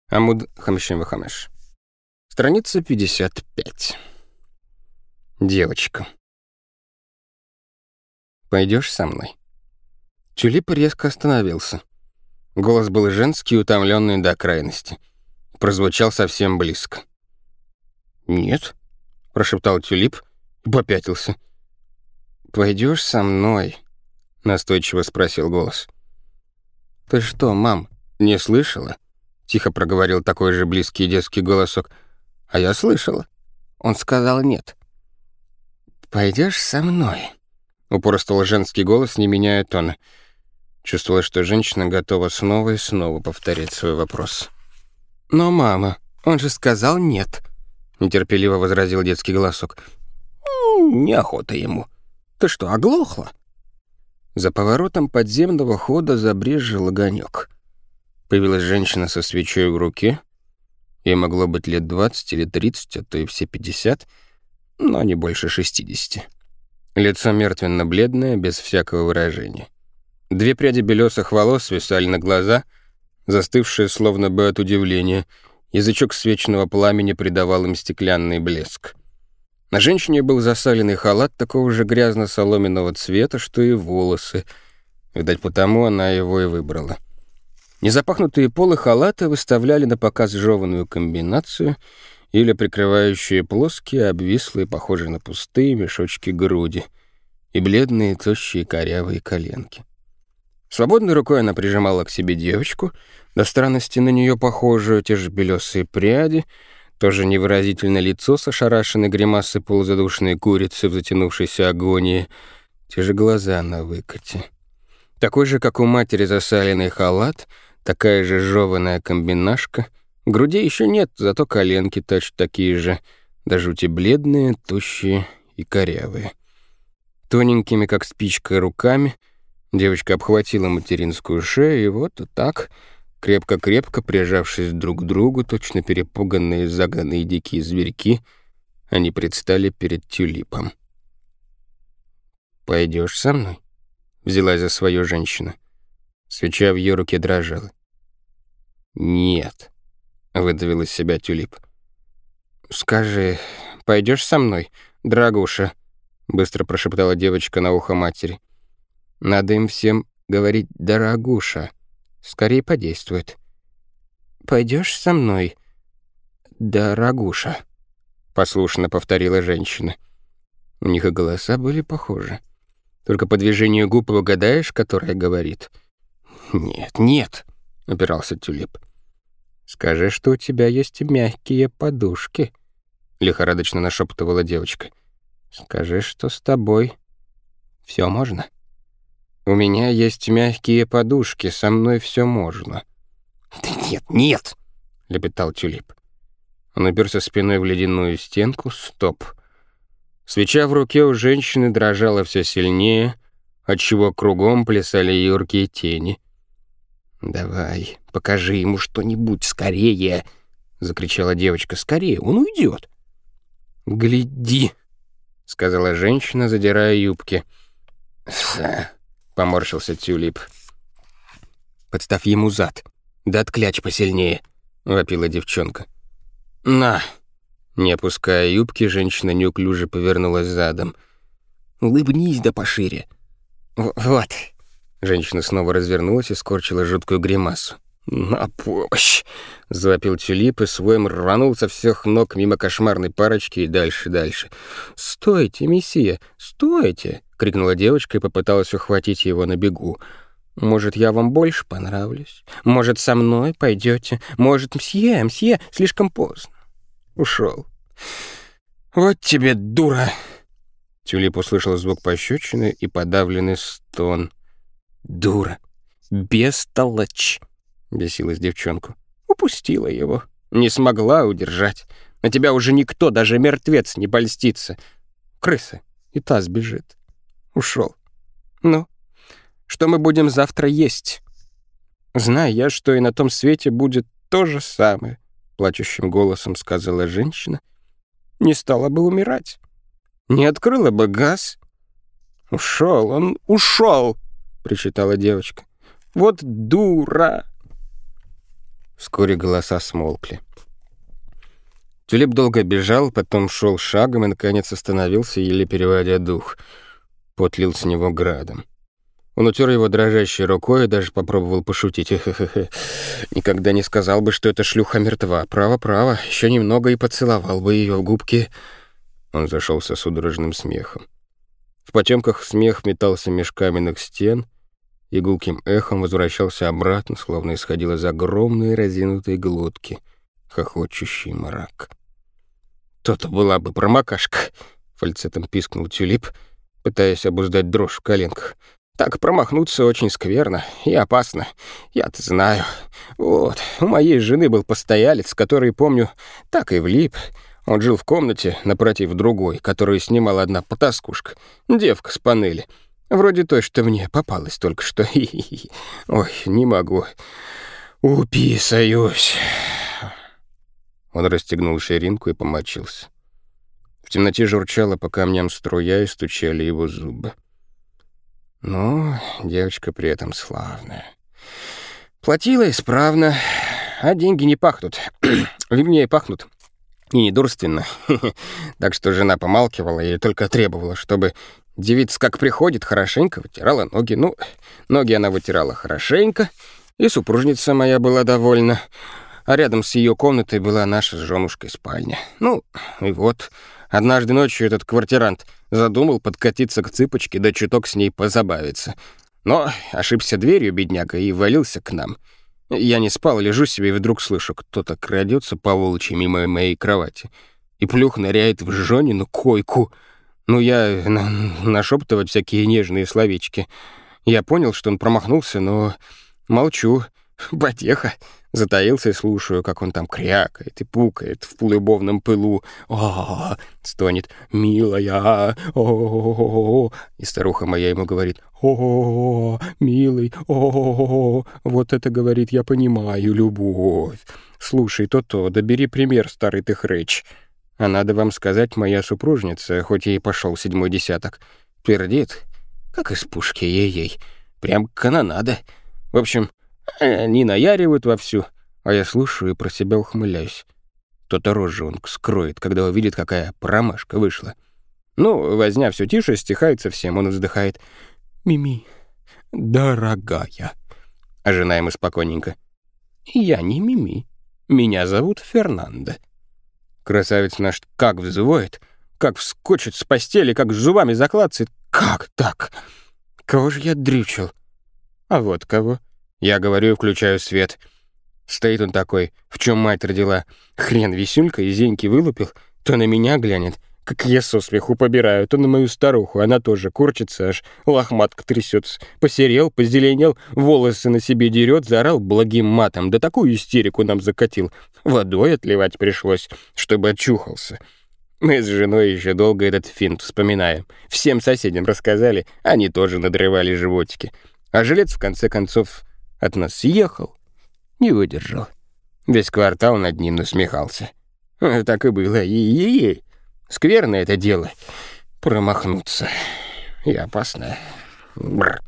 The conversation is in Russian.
Амуд 55. Страница 55. Девочка. «Пойдешь со мной?» Тюлип резко остановился. Голос был женский, утомленный до крайности. Прозвучал совсем близко. «Нет», — прошептал Тюлип и попятился. «Пойдешь со мной?» — настойчиво спросил голос. «Ты что, мам, не слышала?» — тихо проговорил такой же близкий детский голосок. «А я слышала». Он сказал «нет». «Пойдешь со мной?» — упорствовал женский голос, не меняя тона. Чувствовала, что женщина готова снова и снова повторять свой вопрос. «Но, мама, он же сказал «нет», — нетерпеливо возразил детский голосок. «Неохота ему. Ты что, оглохла?» За поворотом подземного хода забрезжил огонек. Появилась женщина со свечой в руке. Ей могло быть лет 20 или 30, а то и все 50, но не больше 60. Лицо мертвенно-бледное, без всякого выражения. 2 пряди белесых волос свисали на глаза, застывшие словно бы от удивления. Язычок свечного пламени придавал им стеклянный блеск. На женщине был засаленный халат такого же грязно-соломенного цвета, что и волосы. Видать, потому она его и выбрала. Незапахнутые полы халата выставляли на показ жеванную комбинацию или прикрывающие плоские, обвислые, похожие на пустые мешочки груди и бледные, тощие, корявые коленки. Свободной рукой она прижимала к себе девочку, до странности на нее похожую, те же белесые пряди, тоже невыразительное лицо с ошарашенной гримасой полузадушенной курицы в затянувшейся агонии, те же глаза на выкате. Такой же, как у матери, засаленный халат, такая же жеваная комбинашка. Грудей еще нет, зато коленки точно такие же, до жути бледные, тощие и корявые. Тоненькими, как спичка, руками девочка обхватила материнскую шею, и вот так, крепко-крепко прижавшись друг к другу, точно перепуганные, загнанные дикие зверьки, они предстали перед Тюлипом. «Пойдешь со мной?» — взялась за свою женщина. Свеча в ее руке дрожала. «Нет», — выдавил из себя Тюлип. «Скажи, пойдешь со мной, дорогуша?» — быстро прошептала девочка на ухо матери. «Надо им всем говорить «дорогуша». Скорее подействует». «Пойдешь со мной, дорогуша?» — послушно повторила женщина. У них и голоса были похожи. Только по движению губ угадаешь, которая говорит. «Нет, нет», — упирался Тюлип. «Скажи, что у тебя есть мягкие подушки», — лихорадочно нашептывала девочка. «Скажи, что с тобой все можно». «У меня есть мягкие подушки, со мной все можно». «Да нет, нет», — лепетал Тюлип. Он уперся спиной в ледяную стенку. Стоп. Свеча в руке у женщины дрожала все сильнее, отчего кругом плясали юркие тени. «Давай, покажи ему что-нибудь скорее!» — закричала девочка. «Скорее, он уйдет!» «Гляди!» — сказала женщина, задирая юбки. Поморщился Тюлип. «Подставь ему зад, да отклячь посильнее!» — вопила девчонка. «На!» Не опуская юбки, женщина неуклюже повернулась задом. «Улыбнись да пошире!» «Вот!» Женщина снова развернулась и скорчила жуткую гримасу. «На помощь!» — завопил Тюлип и своим рванул со всех ног мимо кошмарной парочки и дальше. «Стойте, месье, стойте!» — крикнула девочка и попыталась ухватить его на бегу. «Может, я вам больше понравлюсь? Может, со мной пойдете? Может, мсье, слишком поздно». Ушел. «Вот тебе дура!» Тюлип услышал звук пощечины и подавленный стон. «Дура! Бестолочь!» — бесилась девчонку. «Упустила его. Не смогла удержать. На тебя уже никто, даже мертвец, не польстится. Крыса, и та сбежит. Ушел. Ну, что мы будем завтра есть? Знаю я, что и на том свете будет то же самое», — плачущим голосом сказала женщина. «Не стала бы умирать. Не открыла бы газ». «Ушел, он ушел!» — причитала девочка. «Вот дура!» Вскоре голоса смолкли. Тюлип долго бежал, потом шел шагом и, наконец, остановился, еле переводя дух. Пот лил с него градом. Он утер его дрожащей рукой и даже попробовал пошутить. Хе-хе-хе. Никогда не сказал бы, что эта шлюха мертва. Право, еще немного и поцеловал бы ее в губки. Он зашелся судорожным смехом. В потемках смех метался меж каменных стен и гулким эхом возвращался обратно, словно исходил из огромной разинутой глотки, хохочущий мрак. «То-то была бы промокашка», — фальцетом пискнул Тюлип, пытаясь обуздать дрожь в коленках. «Так промахнуться очень скверно и опасно. Я-то знаю. Вот, у моей жены был постоялец, который, помню, так и влип. Он жил в комнате напротив другой, которую снимала одна потаскушка, девка с панели. Вроде той, что мне попалась только что. Ой, не могу. Уписаюсь». Он расстегнул ширинку и помочился. В темноте журчала по камням струя и стучали его зубы. Ну, девочка при этом славная. Платила исправно, а деньги не пахнут. Вернее, пахнут и недурственно. Так что жена помалкивала и только требовала, чтобы девица как приходит, хорошенько вытирала ноги. Ну, ноги она вытирала хорошенько, и супружница моя была довольна. А рядом с ее комнатой была наша с женушкой спальня. Ну, и вот, однажды ночью этот квартирант задумал подкатиться к цыпочке, да чуток с ней позабавиться. Но ошибся дверью, бедняга, и валился к нам. Я не спал, лежу себе, и вдруг слышу, кто-то крадется по волчьи мимо моей кровати. И плюх ныряет в Жонину койку. Ну, я нашептывать всякие нежные словечки. Я понял, что он промахнулся, но молчу. Потеха. Затаился и слушаю, как он там крякает и пукает в полюбовном пылу. «О-о-о!» — стонет. «Милая! О-о-о!» И старуха моя ему говорит: «О-о-о, милый! О-о-о!» Вот это, говорит, я понимаю любовь. Слушай, то-то, да бери пример, старый ты хрыч. А надо вам сказать, моя супружница, хоть ей пошел 7-й десяток, пердит, как из пушки, ей-ей. Прям канонада. В общем, они наяривают вовсю, а я слушаю и про себя ухмыляюсь. То-то рожу он скроет, когда увидит, какая промашка вышла. Ну, возня все тише, стихает совсем, он вздыхает. «Мими, дорогая». А жена ему спокойненько: «Я не Мими, меня зовут Фернандо». Красавец наш как взвоет, как вскочит с постели, как зубами заклацает. Как так? Кого же я дрючил? А вот кого. Я говорю и включаю свет. Стоит он такой, в чем мать родила. Хрен висюлька из зеньки вылупил, то на меня глянет, как я со смеху побираю, то на мою старуху. Она тоже корчится, аж лохматка трясется. Посерел, позеленел, волосы на себе дерет, заорал благим матом. Да такую истерику нам закатил. Водой отливать пришлось, чтобы очухался. Мы с женой еще долго этот финт вспоминаем. Всем соседям рассказали, они тоже надрывали животики. А жилец, в конце концов, от нас съехал, не выдержал. Весь квартал над ним насмехался. Так и было. Ей-ей-ей. Скверное это дело. Промахнуться. И опасно. Бррр.